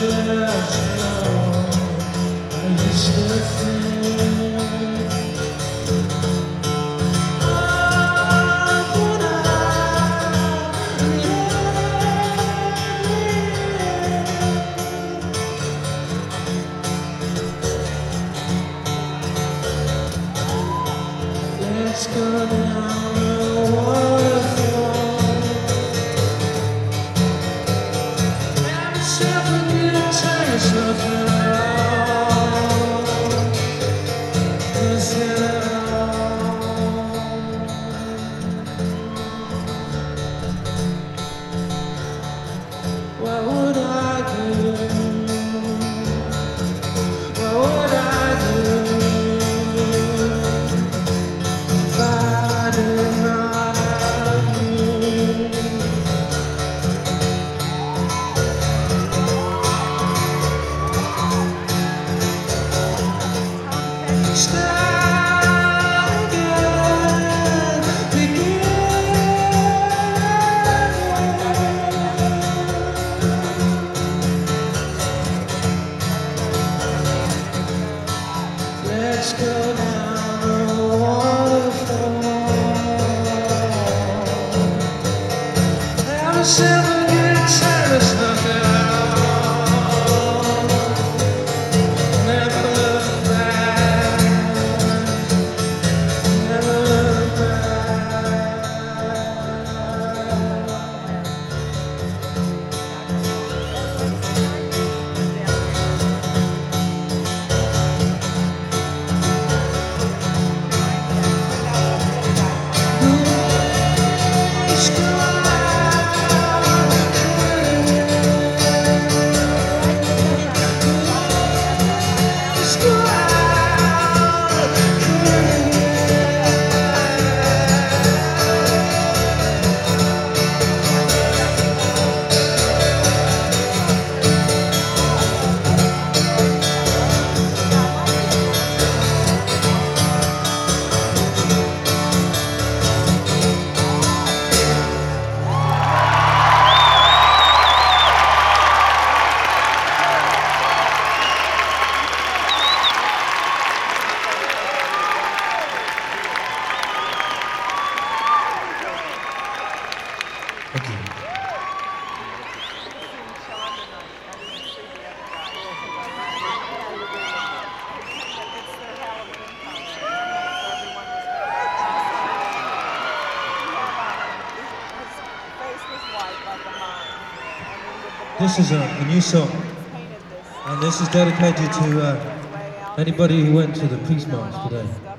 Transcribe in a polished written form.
Let's go down the waterfall. Have yourself a good time, it's nothing at all. Nothing at all. What would I do? What would I do? Let's go down the waterfall. Have yourself a good time, it's nothing at all. Never look back. Never look back. Thank you. This is a new song, and this is dedicated to anybody who went to the Peace March today.